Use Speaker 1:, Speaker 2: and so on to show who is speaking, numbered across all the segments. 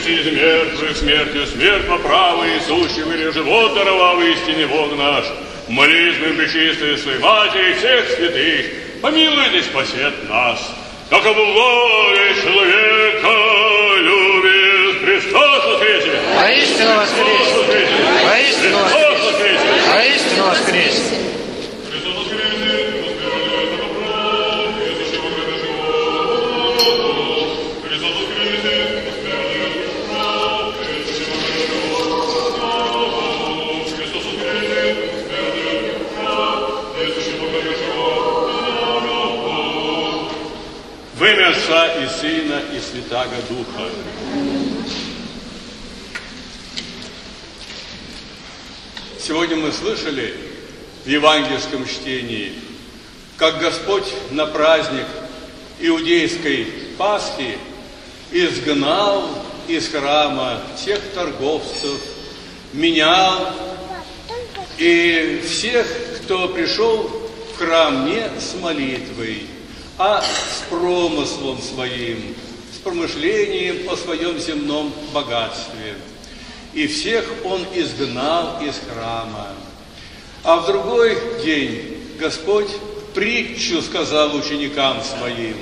Speaker 1: из мертвых смертью смерть по праву Иисущим, или живот даровав истинный Бог наш, молитвы пречистой своей Матери всех святых, помилуй и спасет нас. Как обували человека любит Христос воскресе!
Speaker 2: Воистину воскресе! Воистину воскресе! Воистину воскресе!
Speaker 1: В имя Отца и Сына и Святаго Духа. Сегодня мы слышали в евангельском чтении, как Господь на праздник иудейской Пасхи изгнал из храма всех торговцев, менял, и всех, кто пришел в храм не с молитвой, а с промыслом своим, с промышлением о своем земном богатстве. И всех он изгнал из храма. А в другой день Господь притчу сказал ученикам своим.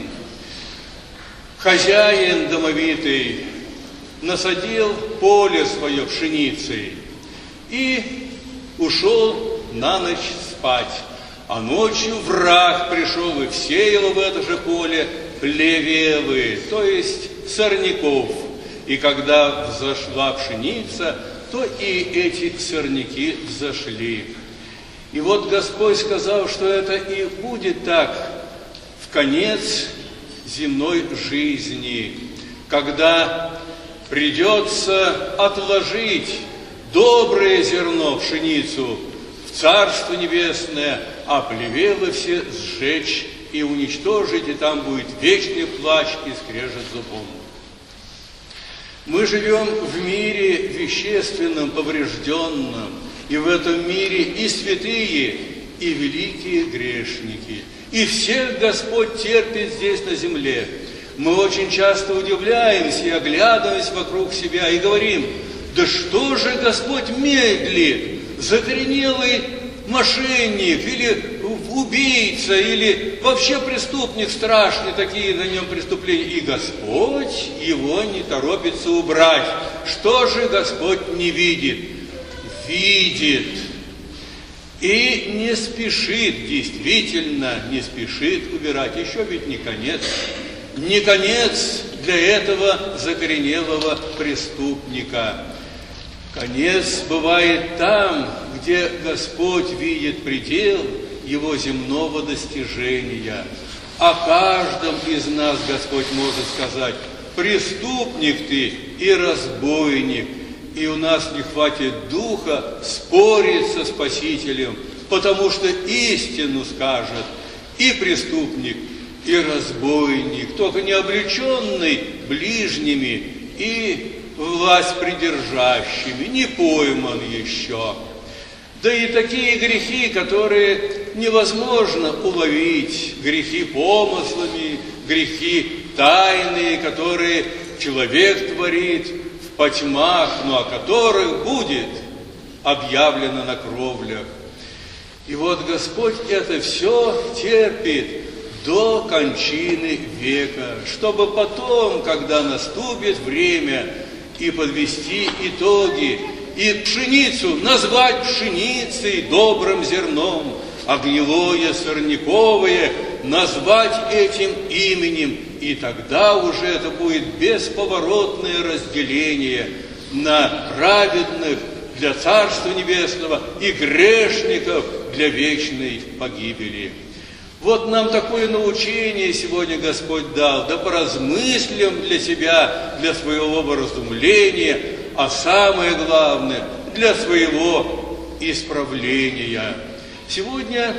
Speaker 1: Хозяин домовитый насадил поле свое пшеницей и ушел на ночь спать. А ночью враг пришел и всеял в это же поле плевелы, то есть сорняков. И когда взошла пшеница, то и эти сорняки взошли. И вот Господь сказал, что это и будет так в конец земной жизни, когда придется отложить доброе зерно, пшеницу, в Царство Небесное, а плевелы все сжечь и уничтожить, и там будет вечный плач и скрежет зубом. Мы живем в мире вещественном, поврежденном, и в этом мире и святые, и великие грешники. И всех Господь терпит здесь на земле. Мы очень часто удивляемся и оглядываемся вокруг себя и говорим: да что же Господь медлит? Закоренелый мошенник или убийца, или вообще преступник страшный, такие на нем преступления. И Господь его не торопится убрать. Что же Господь не видит? Видит. И не спешит, действительно не спешит убирать. Еще ведь не конец. Не конец для этого закоренелого преступника. Конец бывает там, где Господь видит предел его земного достижения. О каждом из нас Господь может сказать: преступник ты и разбойник. И у нас не хватит духа спорить со Спасителем, потому что истину скажет и преступник, и разбойник, только не облеченный ближними и власть придержащими, не пойман еще. Да и такие грехи, которые невозможно уловить, грехи помыслами, грехи тайные, которые человек творит в потьмах, но о которых будет объявлено на кровлях. И вот Господь это все терпит до кончины века, чтобы потом, когда наступит время, и подвести итоги, и пшеницу назвать пшеницей, добрым зерном, а гнилое сорняковое назвать этим именем, и тогда уже это будет бесповоротное разделение на праведных для Царства Небесного и грешников для вечной погибели. Вот нам такое научение сегодня Господь дал, да поразмыслим для себя, для своего вразумления, а самое главное, для своего исправления. Сегодня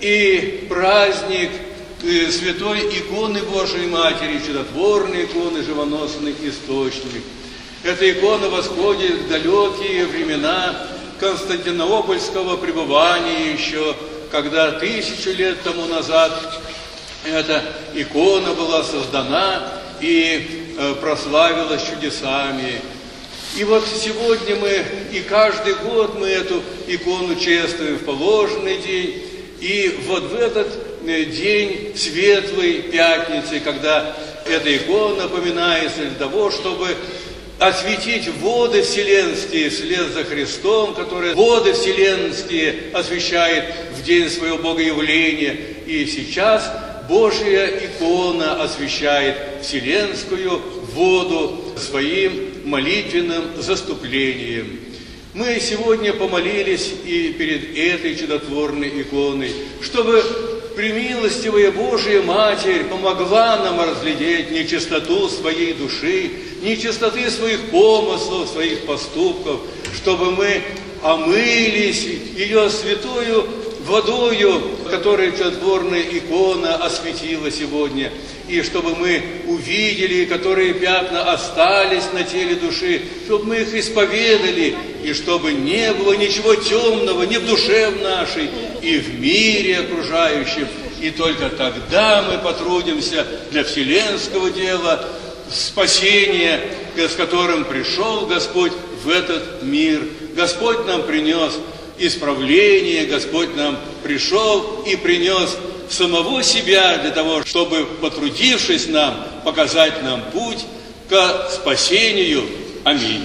Speaker 1: и праздник святой иконы Божией Матери, чудотворной иконы, живоносный источник. Эта икона восходит в далекие времена Константинопольского пребывания еще, когда 1000 лет тому назад эта икона была создана, и
Speaker 3: прославилась чудесами. И вот сегодня мы, и каждый год мы эту икону чествуем в положенный день, и вот в этот день светлой пятницы, когда эта икона напоминается для того, чтобы осветить воды вселенские вслед за Христом, который воды вселенские освещает в день своего богоявления. И сейчас Божья икона освещает вселенскую воду своим молитвенным заступлением. Мы сегодня помолились и перед этой чудотворной иконой, чтобы премилостивая Божия Матерь помогла нам разглядеть нечистоту своей души, нечистоты своих помыслов, своих поступков, чтобы мы омылись ее святою водою, которой чудотворная икона осветила сегодня, и чтобы мы увидели, которые пятна остались на теле души, чтобы мы их исповедали, и чтобы не было ничего темного ни в душе в нашей, и в мире окружающем. И только тогда мы потрудимся для вселенского дела спасения, с которым пришел Господь в этот мир. Господь нам принес исправление, Господь нам пришел и принес самого себя для того, чтобы, потрудившись нам, показать нам путь к спасению. Аминь.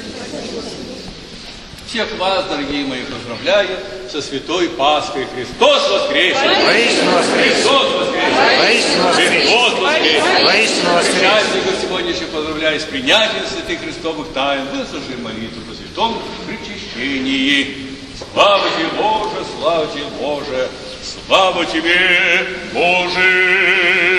Speaker 3: Всех вас, дорогие мои, поздравляю со святой Пасхой. Христос воскресе!
Speaker 2: Воистину воскресе!
Speaker 3: Христос воскресе!
Speaker 2: Воистину воскресе!
Speaker 3: Христос воскресе!
Speaker 2: Воистину воскресе!
Speaker 3: Праздников сегодняшних поздравляю с принятием святых христовых тайн. Выслушай молитву по святому причащении. Слава тебе, Боже, слава тебе, Боже, слава тебе, Боже!